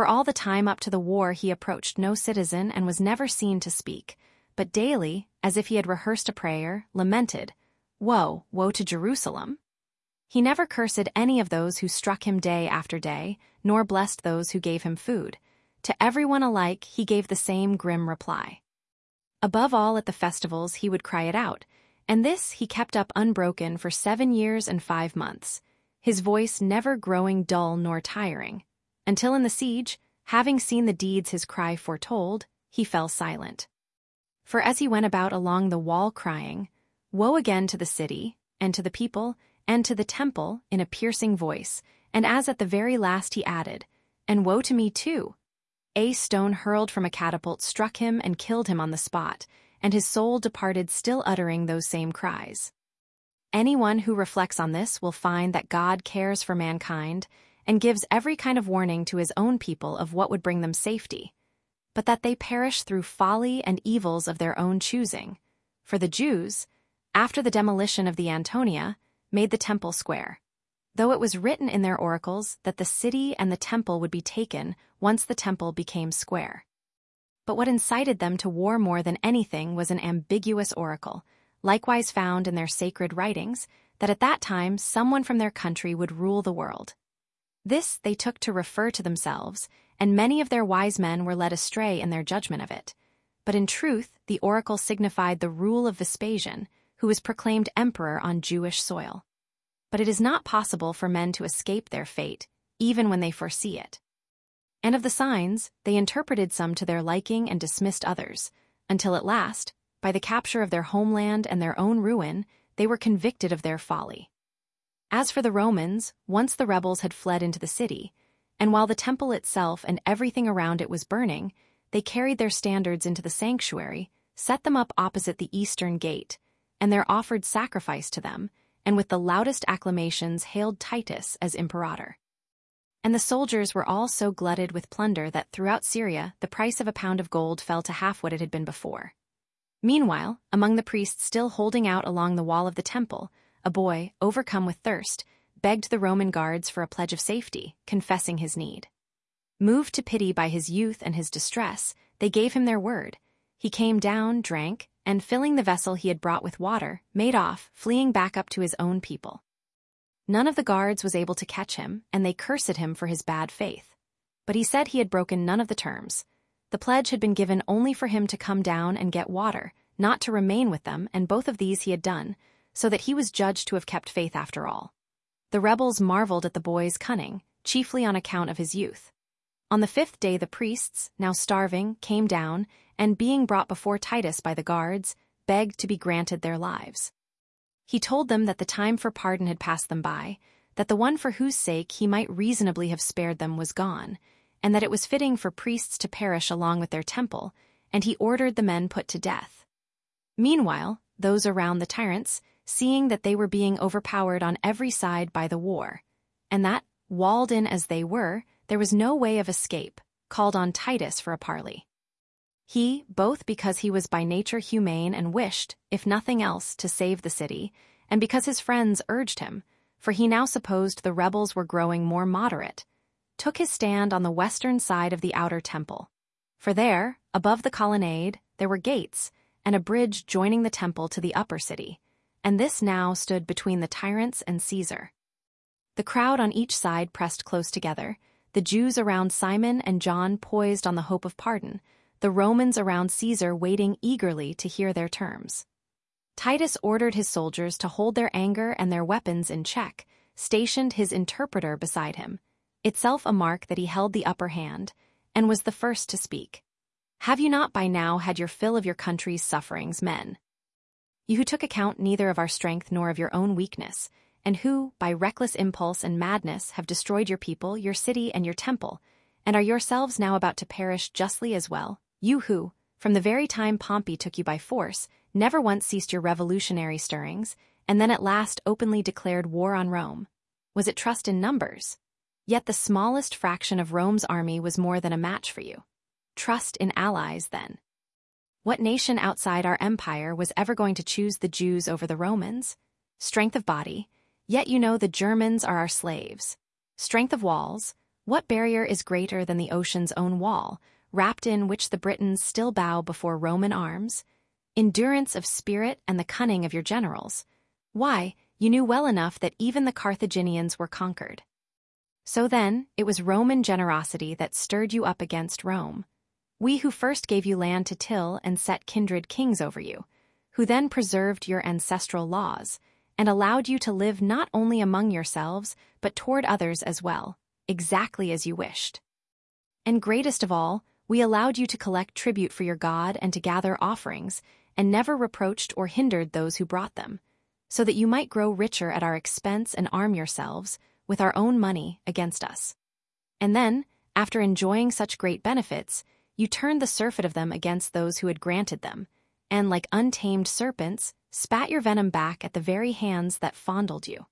For all the time up to the war he approached no citizen and was never seen to speak, but daily, as if he had rehearsed a prayer, lamented, "Woe, woe to Jerusalem!" He never cursed any of those who struck him day after day, nor blessed those who gave him food. To everyone alike he gave the same grim reply. Above all at the festivals he would cry it out, and this he kept up unbroken for 7 years and 5 months, his voice never growing dull nor tiring, until in the siege, having seen the deeds his cry foretold, he fell silent. For as he went about along the wall crying, "Woe again to the city, and to the people, and to the temple," in a piercing voice, and as at the very last he added, "And woe to me too," a stone hurled from a catapult struck him and killed him on the spot, and his soul departed still uttering those same cries. Anyone who reflects on this will find that God cares for mankind and gives every kind of warning to his own people of what would bring them safety, but that they perish through folly and evils of their own choosing. For the Jews, after the demolition of the Antonia, made the temple square, though it was written in their oracles that the city and the temple would be taken once the temple became square. But what incited them to war more than anything was an ambiguous oracle, likewise found in their sacred writings, that at that time someone from their country would rule the world. This they took to refer to themselves, and many of their wise men were led astray in their judgment of it. But in truth, the oracle signified the rule of Vespasian, who was proclaimed emperor on Jewish soil. But it is not possible for men to escape their fate, even when they foresee it. And of the signs, they interpreted some to their liking and dismissed others, until at last, by the capture of their homeland and their own ruin, they were convicted of their folly. As for the Romans, once the rebels had fled into the city, and while the temple itself and everything around it was burning, they carried their standards into the sanctuary, set them up opposite the eastern gate, and there offered sacrifice to them, and with the loudest acclamations hailed Titus as imperator. And the soldiers were all so glutted with plunder that throughout Syria the price of a pound of gold fell to half what it had been before. Meanwhile, among the priests still holding out along the wall of the temple, a boy, overcome with thirst, begged the Roman guards for a pledge of safety, confessing his need. Moved to pity by his youth and his distress, they gave him their word. He came down, drank, and filling the vessel he had brought with water, made off, fleeing back up to his own people. None of the guards was able to catch him, and they cursed him for his bad faith. But he said he had broken none of the terms. The pledge had been given only for him to come down and get water, not to remain with them, and both of these he had done, so that he was judged to have kept faith after all. The rebels marveled at the boy's cunning, chiefly on account of his youth. On the 5th day the priests, now starving, came down, and being brought before Titus by the guards, begged to be granted their lives. He told them that the time for pardon had passed them by, that the one for whose sake he might reasonably have spared them was gone, and that it was fitting for priests to perish along with their temple, and he ordered the men put to death. Meanwhile, those around the tyrants, seeing that they were being overpowered on every side by the war, and that, walled in as they were, there was no way of escape, called on Titus for a parley. He, both because he was by nature humane and wished, if nothing else, to save the city, and because his friends urged him, for he now supposed the rebels were growing more moderate, took his stand on the western side of the outer temple. For there, above the colonnade, there were gates, and a bridge joining the temple to the upper city, and this now stood between the tyrants and Caesar. The crowd on each side pressed close together, the Jews around Simon and John poised on the hope of pardon, the Romans around Caesar waiting eagerly to hear their terms. Titus ordered his soldiers to hold their anger and their weapons in check, stationed his interpreter beside him, itself a mark that he held the upper hand, and was the first to speak. "Have you not by now had your fill of your country's sufferings, men? You who took account neither of our strength nor of your own weakness, and who, by reckless impulse and madness, have destroyed your people, your city, and your temple, and are yourselves now about to perish justly as well, you who, from the very time Pompey took you by force, never once ceased your revolutionary stirrings, and then at last openly declared war on Rome. Was it trust in numbers? Yet the smallest fraction of Rome's army was more than a match for you. Trust in allies, then. What nation outside our empire was ever going to choose the Jews over the Romans? Strength of body, yet you know the Germans are our slaves. Strength of walls, What barrier is greater than the ocean's own wall, wrapped in which the Britons still bow before Roman arms? Endurance of spirit and the cunning of your generals. Why, you knew well enough that even the Carthaginians were conquered. So then, it was Roman generosity that stirred you up against Rome. We who first gave you land to till and set kindred kings over you, who then preserved your ancestral laws, and allowed you to live not only among yourselves, but toward others as well, exactly as you wished. And greatest of all, we allowed you to collect tribute for your God and to gather offerings, and never reproached or hindered those who brought them, so that you might grow richer at our expense and arm yourselves, with our own money, against us. And then, after enjoying such great benefits, you turned the surfeit of them against those who had granted them, and, like untamed serpents, spat your venom back at the very hands that fondled you.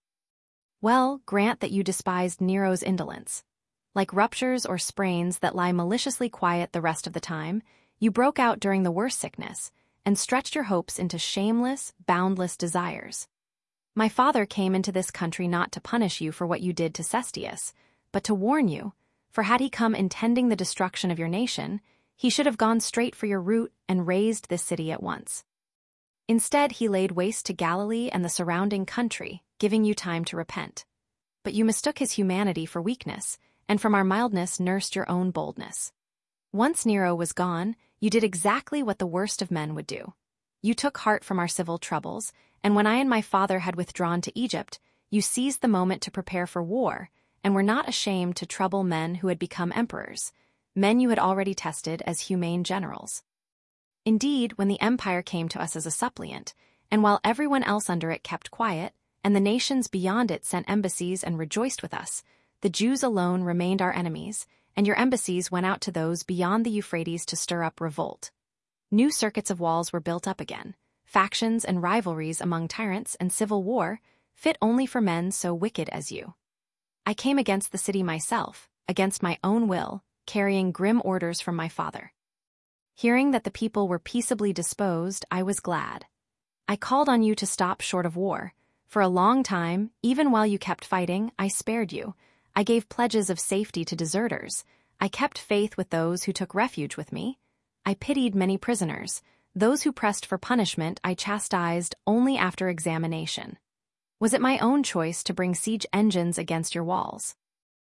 Well, grant that you despised Nero's indolence. Like ruptures or sprains that lie maliciously quiet the rest of the time, you broke out during the worst sickness, and stretched your hopes into shameless, boundless desires. My father came into this country not to punish you for what you did to Cestius, but to warn you, for had he come intending the destruction of your nation, he should have gone straight for your root and razed this city at once. Instead, he laid waste to Galilee and the surrounding country, giving you time to repent. But you mistook his humanity for weakness, and from our mildness nursed your own boldness. Once Nero was gone, you did exactly what the worst of men would do. You took heart from our civil troubles, and when I and my father had withdrawn to Egypt, you seized the moment to prepare for war, and were not ashamed to trouble men who had become emperors, men you had already tested as humane generals. Indeed, when the empire came to us as a suppliant, and while everyone else under it kept quiet, and the nations beyond it sent embassies and rejoiced with us, the Jews alone remained our enemies, and your embassies went out to those beyond the Euphrates to stir up revolt. New circuits of walls were built up again, factions and rivalries among tyrants and civil war, fit only for men so wicked as you. I came against the city myself, against my own will, carrying grim orders from my father. Hearing that the people were peaceably disposed, I was glad. I called on you to stop short of war. For a long time, even while you kept fighting, I spared you. I gave pledges of safety to deserters. I kept faith with those who took refuge with me. I pitied many prisoners. Those who pressed for punishment I chastised only after examination. Was it my own choice to bring siege engines against your walls?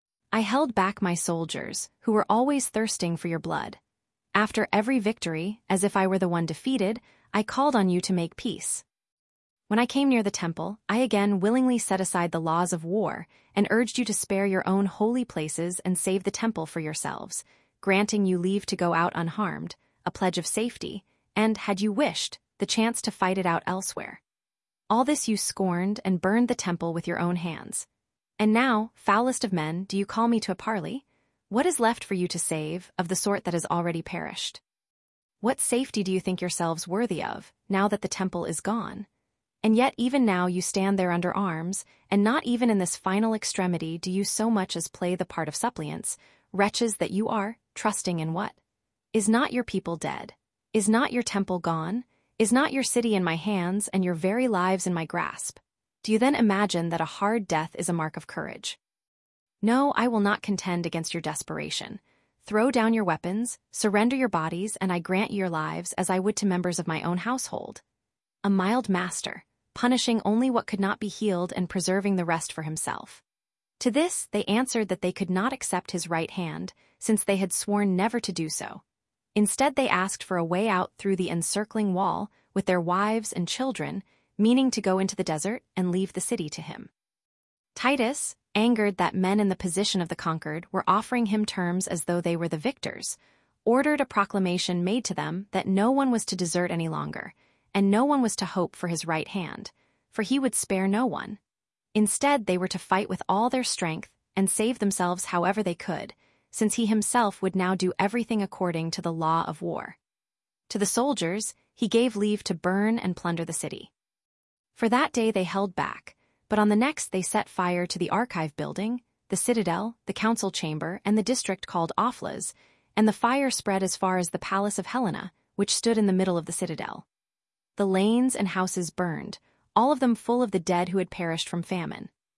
I held back my soldiers, who were always thirsting for your blood. After every victory, as if I were the one defeated, I called on you to make peace. When I came near the temple, I again willingly set aside the laws of war and urged you to spare your own holy places and save the temple for yourselves, granting you leave to go out unharmed, a pledge of safety, and, had you wished, the chance to fight it out elsewhere. All this you scorned and burned the temple with your own hands. And now, foulest of men, do you call me to a parley? What is left for you to save, of the sort that has already perished? What safety do you think yourselves worthy of, now that the temple is gone? And yet even now you stand there under arms, and not even in this final extremity do you so much as play the part of suppliants, wretches that you are, trusting in what? Is not your people dead? Is not your temple gone? Is not your city in my hands and your very lives in my grasp? Do you then imagine that a hard death is a mark of courage? No, I will not contend against your desperation. Throw down your weapons, surrender your bodies, and I grant you your lives as I would to members of my own household. A mild master, punishing only what could not be healed and preserving the rest for himself. To this they answered that they could not accept his right hand, since they had sworn never to do so. Instead they asked for a way out through the encircling wall, with their wives and children, meaning to go into the desert and leave the city to him. Titus, angered that men in the position of the conquered were offering him terms as though they were the victors, ordered a proclamation made to them that no one was to desert any longer, and no one was to hope for his right hand, for he would spare no one. Instead, they were to fight with all their strength and save themselves however they could, since he himself would now do everything according to the law of war. To the soldiers, he gave leave to burn and plunder the city. For that day they held back, but on the next they set fire to the archive building, the citadel, the council chamber, and the district called Ophlas, and the fire spread as far as the palace of Helena, which stood in the middle of the citadel. The lanes and houses burned, all of them full of the dead who had perished from famine.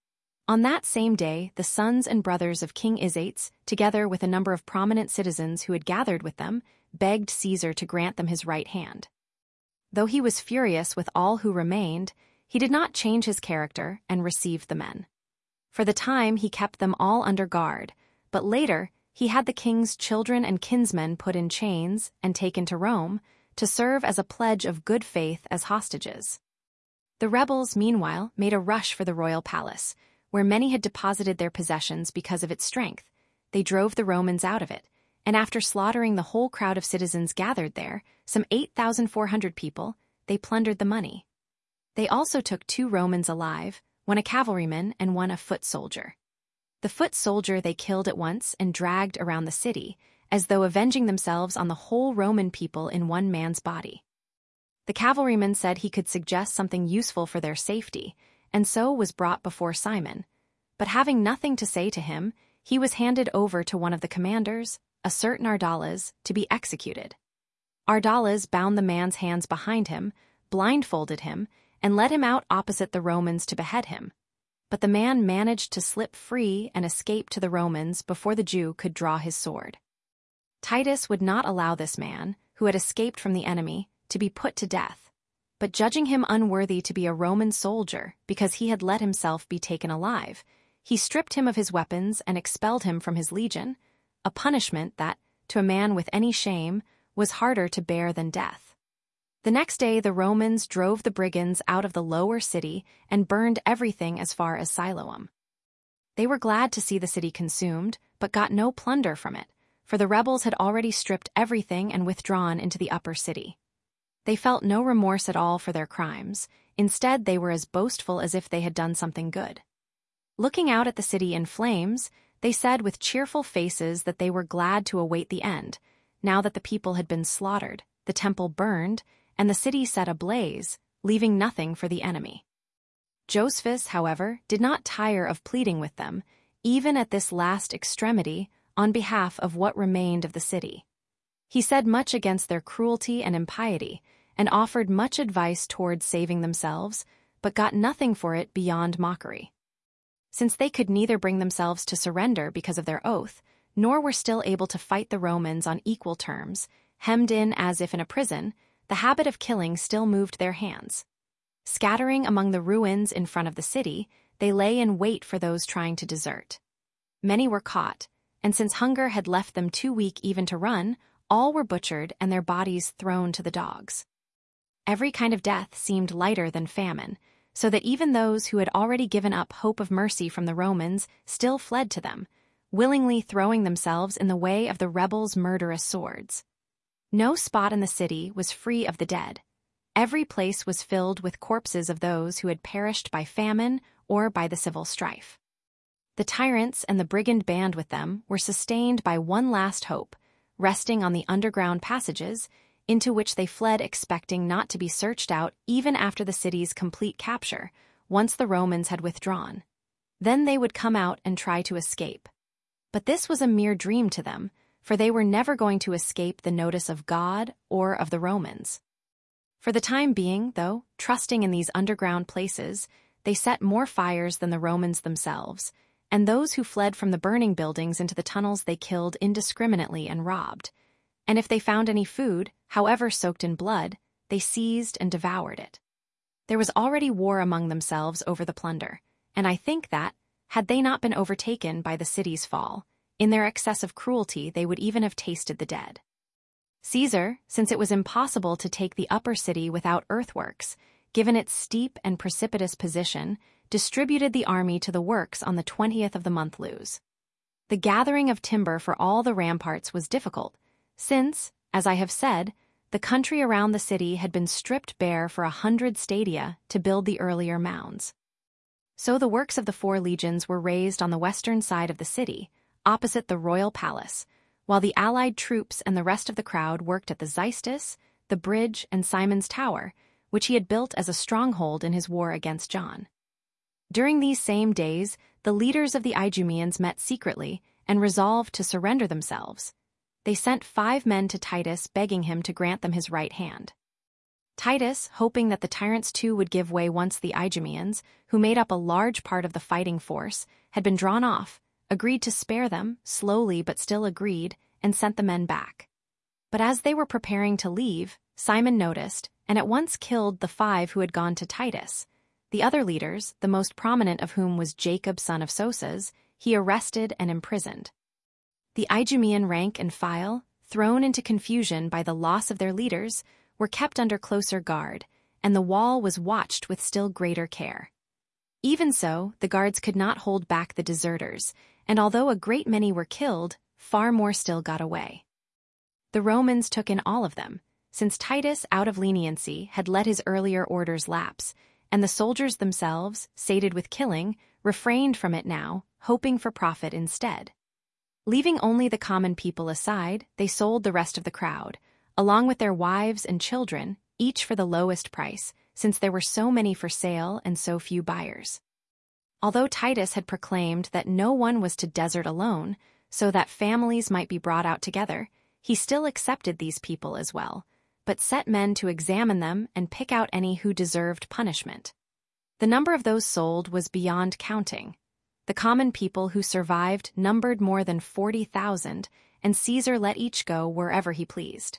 On that same day, the sons and brothers of King Izates, together with a number of prominent citizens who had gathered with them, begged Caesar to grant them his right hand. Though he was furious with all who remained, he did not change his character and received the men. For the time he kept them all under guard, but later he had the king's children and kinsmen put in chains and taken to Rome to serve as a pledge of good faith as hostages. The rebels, meanwhile, made a rush for the royal palace, where many had deposited their possessions because of its strength. They drove the Romans out of it, and after slaughtering the whole crowd of citizens gathered there, some 8,400 people, they plundered the money. They also took 2 Romans alive, one a cavalryman and one a foot soldier. The foot soldier they killed at once and dragged around the city, as though avenging themselves on the whole Roman people in one man's body. The cavalryman said he could suggest something useful for their safety, and so was brought before Simon. But having nothing to say to him, he was handed over to one of the commanders, a certain Ardales, to be executed. Ardales bound the man's hands behind him, blindfolded him, and led him out opposite the Romans to behead him. But the man managed to slip free and escape to the Romans before the Jew could draw his sword. Titus would not allow this man, who had escaped from the enemy, to be put to death, but judging him unworthy to be a Roman soldier because he had let himself be taken alive, he stripped him of his weapons and expelled him from his legion, a punishment that, to a man with any shame, was harder to bear than death. The next day the Romans drove the brigands out of the lower city and burned everything as far as Siloam. They were glad to see the city consumed, but got no plunder from it, for the rebels had already stripped everything and withdrawn into the upper city. They felt no remorse at all for their crimes. Instead, they were as boastful as if they had done something good. Looking out at the city in flames, they said with cheerful faces that they were glad to await the end, now that the people had been slaughtered, the temple burned, and the city set ablaze, leaving nothing for the enemy. Josephus, however, did not tire of pleading with them, even at this last extremity, on behalf of what remained of the city. He said much against their cruelty and impiety, and offered much advice towards saving themselves, but got nothing for it beyond mockery. Since they could neither bring themselves to surrender because of their oath, nor were still able to fight the Romans on equal terms, hemmed in as if in a prison, the habit of killing still moved their hands. Scattering among the ruins in front of the city, they lay in wait for those trying to desert. Many were caught, and since hunger had left them too weak even to run, all were butchered and their bodies thrown to the dogs. Every kind of death seemed lighter than famine, so that even those who had already given up hope of mercy from the Romans still fled to them, willingly throwing themselves in the way of the rebels' murderous swords. No spot in the city was free of the dead. Every place was filled with corpses of those who had perished by famine or by the civil strife. The tyrants and the brigand band with them were sustained by one last hope, resting on the underground passages, into which they fled expecting not to be searched out even after the city's complete capture, once the Romans had withdrawn. Then they would come out and try to escape. But this was a mere dream to them, for they were never going to escape the notice of God or of the Romans. For the time being, though, trusting in these underground places, they set more fires than the Romans themselves, and those who fled from the burning buildings into the tunnels they killed indiscriminately and robbed. And if they found any food, however soaked in blood, they seized and devoured it. There was already war among themselves over the plunder, and I think that, had they not been overtaken by the city's fall, in their excessive cruelty they would even have tasted the dead. Caesar, since it was impossible to take the upper city without earthworks, given its steep and precipitous position, distributed the army to the works on the 20th of the month Lous. The gathering of timber for all the ramparts was difficult, since, as I have said, the country around the city had been stripped bare for 100 stadia to build the earlier mounds. So the works of the 4 legions were raised on the western side of the city, opposite the royal palace, while the allied troops and the rest of the crowd worked at the Xystus, the bridge, and Simon's Tower, which he had built as a stronghold in his war against John. During these same days, the leaders of the Idumeans met secretly and resolved to surrender themselves. They sent 5 men to Titus begging him to grant them his right hand. Titus, hoping that the tyrants too would give way once the Idumeans, who made up a large part of the fighting force, had been drawn off, agreed to spare them, slowly but still agreed, and sent the men back. But as they were preparing to leave, Simon noticed, and at once killed the 5 who had gone to Titus. The other leaders, the most prominent of whom was Jacob son of Soses, he arrested and imprisoned. The Idumean rank and file, thrown into confusion by the loss of their leaders, were kept under closer guard, and the wall was watched with still greater care. Even so, the guards could not hold back the deserters, and although a great many were killed, far more still got away. The Romans took in all of them, since Titus, out of leniency, had let his earlier orders lapse, and the soldiers themselves, sated with killing, refrained from it now, hoping for profit instead. Leaving only the common people aside, they sold the rest of the crowd, along with their wives and children, each for the lowest price, since there were so many for sale and so few buyers. Although Titus had proclaimed that no one was to desert alone, so that families might be brought out together, he still accepted these people as well, but set men to examine them and pick out any who deserved punishment. The number of those sold was beyond counting. The common people who survived numbered more than 40,000, and Caesar let each go wherever he pleased.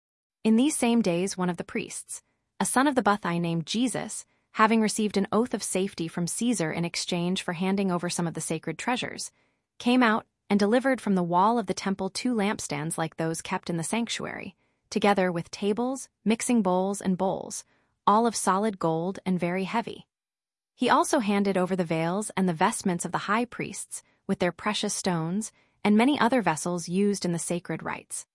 In these same days, one of the priests, a son of the Buthi named Jesus, having received an oath of safety from Caesar in exchange for handing over some of the sacred treasures, came out and delivered from the wall of the temple 2 lampstands like those kept in the sanctuary, together with tables, mixing bowls, and bowls, all of solid gold and very heavy. He also handed over the veils and the vestments of the high priests, with their precious stones, and many other vessels used in the sacred rites.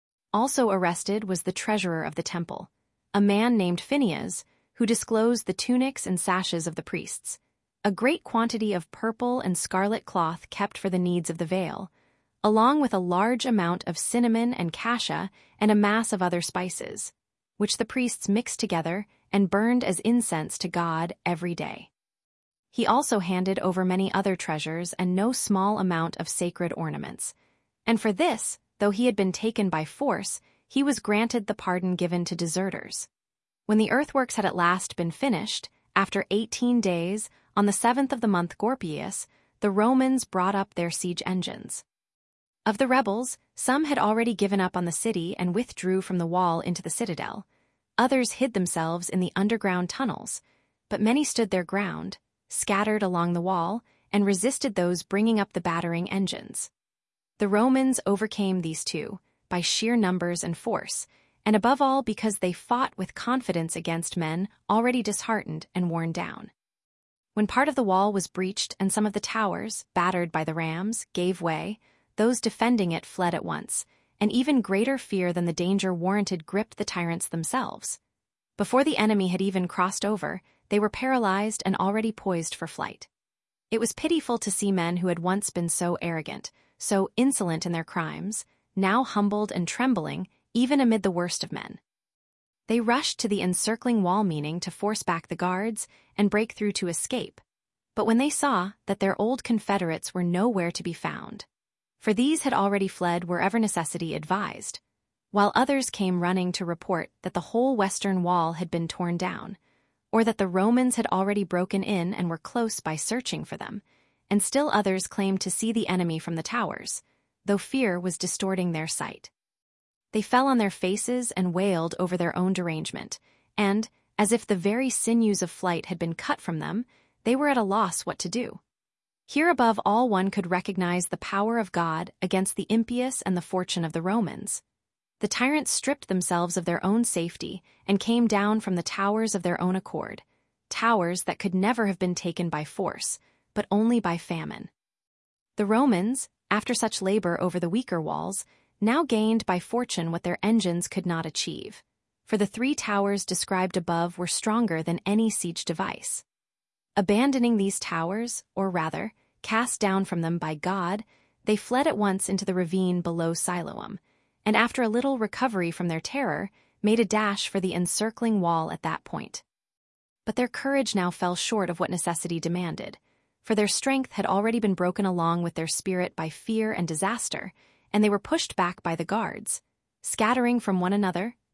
Also arrested was the treasurer of the temple, a man named Phineas, who disclosed the tunics and sashes of the priests, a great quantity of purple and scarlet cloth kept for the needs of the veil, along with a large amount of cinnamon and cassia and a mass of other spices, which the priests mixed together and burned as incense to God every day. He also handed over many other treasures and no small amount of sacred ornaments, and for this, though he had been taken by force, he was granted the pardon given to deserters. When the earthworks had at last been finished, after 18 days, on the 7th of the month Gorpieus, the Romans brought up their siege engines. Of the rebels, some had already given up on the city and withdrew from the wall into the citadel. Others hid themselves in the underground tunnels, but many stood their ground, scattered along the wall, and resisted those bringing up the battering engines. The Romans overcame these two, by sheer numbers and force, and above all because they fought with confidence against men already disheartened and worn down. When part of the wall was breached and some of the towers, battered by the rams, gave way, those defending it fled at once, and even greater fear than the danger warranted gripped the tyrants themselves. Before the enemy had even crossed over, they were paralyzed and already poised for flight. It was pitiful to see men who had once been so arrogant, so insolent in their crimes, now humbled and trembling, even amid the worst of men. They rushed to the encircling wall meaning to force back the guards and break through to escape, but when they saw that their old confederates were nowhere to be found, for these had already fled wherever necessity advised, while others came running to report that the whole western wall had been torn down, or that the Romans had already broken in and were close by searching for them, and still others claimed to see the enemy from the towers, though fear was distorting their sight. They fell on their faces and wailed over their own derangement, and, as if the very sinews of flight had been cut from them, they were at a loss what to do. Here above all one could recognize the power of God against the impious and the fortune of the Romans. The tyrants stripped themselves of their own safety and came down from the towers of their own accord, towers that could never have been taken by force, but only by famine. The Romans, after such labor over the weaker walls, now gained by fortune what their engines could not achieve, for the 3 towers described above were stronger than any siege device. Abandoning these towers, or rather, cast down from them by God, they fled at once into the ravine below Siloam, and after a little recovery from their terror, made a dash for the encircling wall at that point. But their courage now fell short of what necessity demanded, for their strength had already been broken along with their spirit by fear and disaster, and they were pushed back by the guards. Scattering from one another,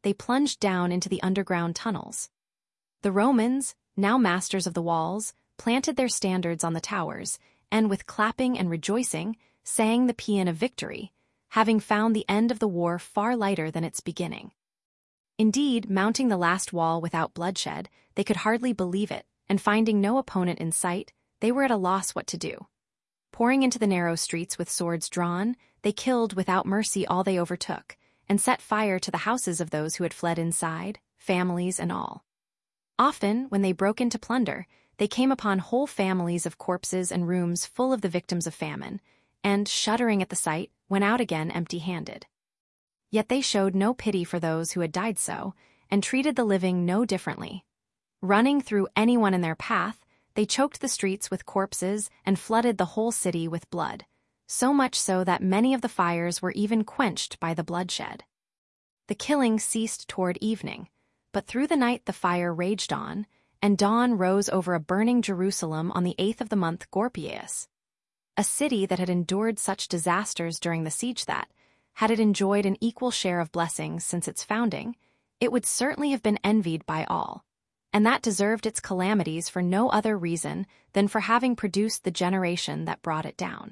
they plunged down into the underground tunnels. The Romans, now masters of the walls, planted their standards on the towers, and with clapping and rejoicing, sang the paean of victory, having found the end of the war far lighter than its beginning. Indeed, mounting the last wall without bloodshed, they could hardly believe it, and finding no opponent in sight, they were at a loss what to do. Pouring into the narrow streets with swords drawn, they killed without mercy all they overtook, and set fire to the houses of those who had fled inside, families and all. Often, when they broke into plunder, they came upon whole families of corpses and rooms full of the victims of famine, and, shuddering at the sight, went out again empty-handed. Yet they showed no pity for those who had died so, and treated the living no differently. Running through anyone in their path, they choked the streets with corpses and flooded the whole city with blood, so much so that many of the fires were even quenched by the bloodshed. The killing ceased toward evening, but through the night the fire raged on, and dawn rose over a burning Jerusalem on the 8th of the month Gorpieus. A city that had endured such disasters during the siege that, had it enjoyed an equal share of blessings since its founding, it would certainly have been envied by all, and that deserved its calamities for no other reason than for having produced the generation that brought it down.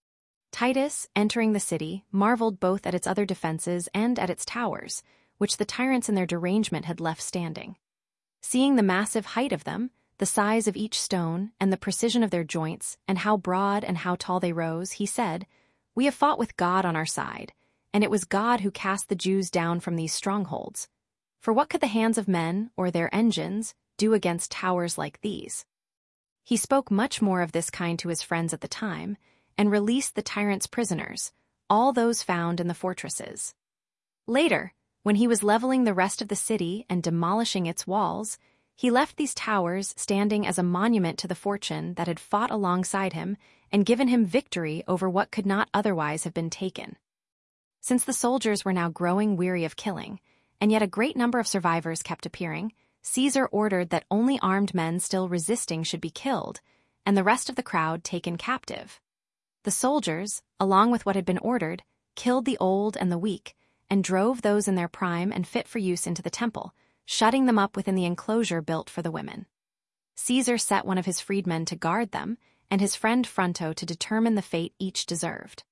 Titus, entering the city, marveled both at its other defenses and at its towers, which the tyrants in their derangement had left standing. Seeing the massive height of them, the size of each stone, and the precision of their joints, and how broad and how tall they rose, he said, "We have fought with God on our side, and it was God who cast the Jews down from these strongholds. For what could the hands of men, or their engines, do against towers like these?" He spoke much more of this kind to his friends at the time, and released the tyrant's prisoners, all those found in the fortresses. Later, when he was leveling the rest of the city and demolishing its walls, he left these towers standing as a monument to the fortune that had fought alongside him and given him victory over what could not otherwise have been taken. Since the soldiers were now growing weary of killing, and yet a great number of survivors kept appearing, Caesar ordered that only armed men still resisting should be killed, and the rest of the crowd taken captive. The soldiers, along with what had been ordered, killed the old and the weak, and drove those in their prime and fit for use into the temple, shutting them up within the enclosure built for the women. Caesar set one of his freedmen to guard them, and his friend Fronto to determine the fate each deserved.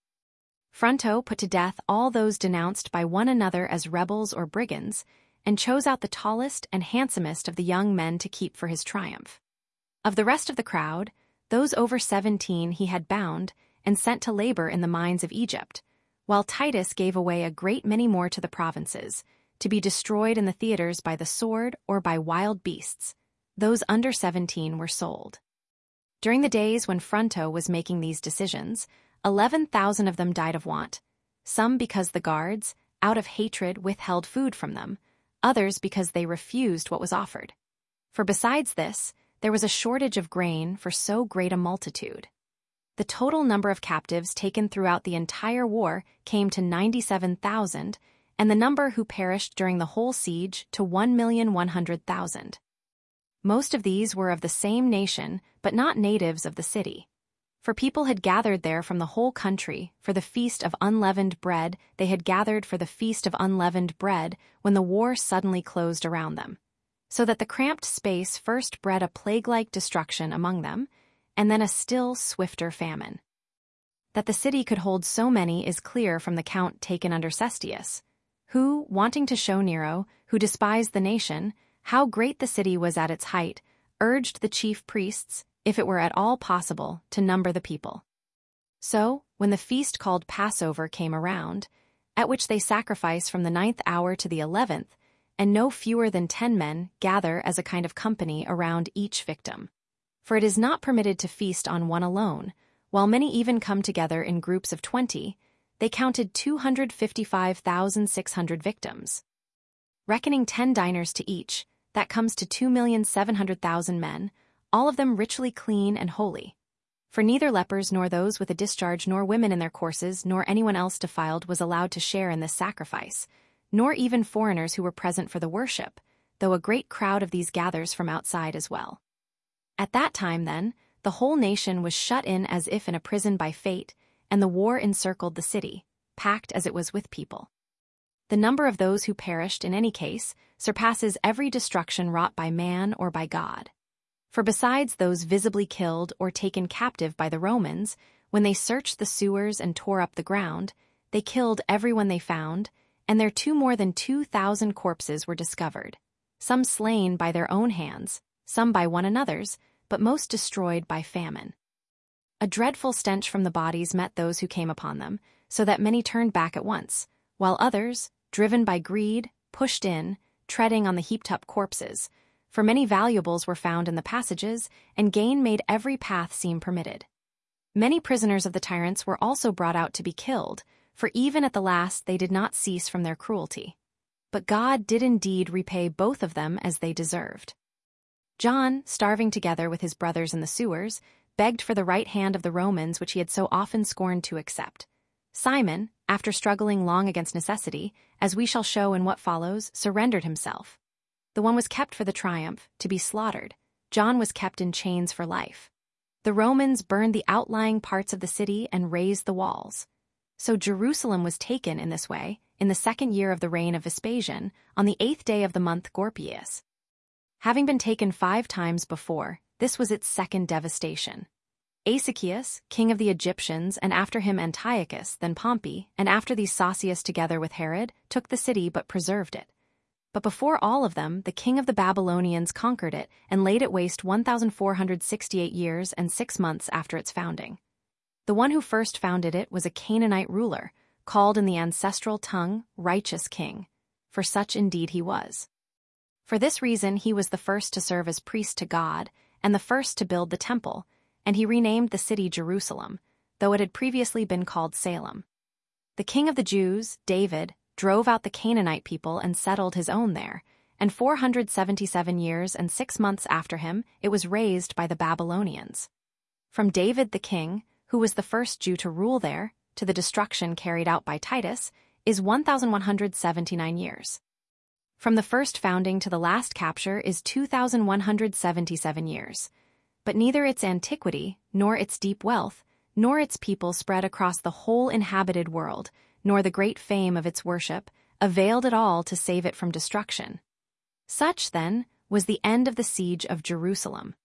Fronto put to death all those denounced by one another as rebels or brigands, and chose out the tallest and handsomest of the young men to keep for his triumph. Of the rest of the crowd, those over 17 he had bound and sent to labor in the mines of Egypt, while Titus gave away a great many more to the provinces, to be destroyed in the theaters by the sword or by wild beasts. Those under 17 were sold. During the days when Fronto was making these decisions, 11,000 of them died of want, some because the guards, out of hatred, withheld food from them, others because they refused what was offered. For besides this, there was a shortage of grain for so great a multitude. The total number of captives taken throughout the entire war came to 97,000, and the number who perished during the whole siege to 1,100,000. Most of these were of the same nation, but not natives of the city. For people had gathered there from the whole country for the feast of unleavened bread. They had gathered for the feast of unleavened bread when the war suddenly closed around them, so that the cramped space first bred a plague-like destruction among them, and then a still swifter famine. That the city could hold so many is clear from the count taken under Cestius, who, wanting to show Nero, who despised the nation, how great the city was at its height, urged the chief priests, if it were at all possible, to number the people. So, when the feast called Passover came around, at which they sacrifice from the 9th hour to the 11th, and no fewer than 10 men gather as a kind of company around each victim. For it is not permitted to feast on one alone, while many even come together in groups of 20, they counted 255,600 victims. Reckoning 10 diners to each, that comes to 2,700,000 men, all of them richly clean and holy. For neither lepers nor those with a discharge nor women in their courses nor anyone else defiled was allowed to share in this sacrifice, nor even foreigners who were present for the worship, though a great crowd of these gathers from outside as well. At that time, then, the whole nation was shut in as if in a prison by fate, and the war encircled the city, packed as it was with people. the number of those who perished in any case surpasses every destruction wrought by man or by God. For besides those visibly killed or taken captive by the Romans, when they searched the sewers and tore up the ground, they killed everyone they found, and there more than 2,000 corpses were discovered, some slain by their own hands, some by one another's, but most destroyed by famine. A dreadful stench from the bodies met those who came upon them, so that many turned back at once, while others, driven by greed, pushed in, treading on the heaped-up corpses, for many valuables were found in the passages, and gain made every path seem permitted. Many prisoners of the tyrants were also brought out to be killed, for even at the last they did not cease from their cruelty. But God did indeed repay both of them as they deserved. John, starving together with his brothers in the sewers, begged for the right hand of the Romans which he had so often scorned to accept. Simon, after struggling long against necessity, as we shall show in what follows, surrendered himself. The one was kept for the triumph, to be slaughtered. John was kept in chains for life. The Romans burned the outlying parts of the city and razed the walls. So Jerusalem was taken in this way, in the 2nd year of the reign of Vespasian, on the 8th day of the month Gorpieus. Having been taken 5 times before, this was its 2nd devastation. Asacius, king of the Egyptians, and after him Antiochus, then Pompey, and after these Sosius together with Herod, took the city but preserved it. But before all of them, the king of the Babylonians conquered it and laid it waste 1,468 years and 6 months after its founding. The one who first founded it was a Canaanite ruler, called in the ancestral tongue Righteous King, for such indeed he was. For this reason he was the first to serve as priest to God, and the first to build the temple, and he renamed the city Jerusalem, though it had previously been called Salem. The king of the Jews, David, drove out the Canaanite people and settled his own there, and 477 years and 6 months after him it was razed by the Babylonians. From David the king, who was the first Jew to rule there, to the destruction carried out by Titus, is 1,179 years. From the first founding to the last capture is 2,177 years. But neither its antiquity, nor its deep wealth, nor its people spread across the whole inhabited world, nor the great fame of its worship, availed at all to save it from destruction. Such, then, was the end of the siege of Jerusalem.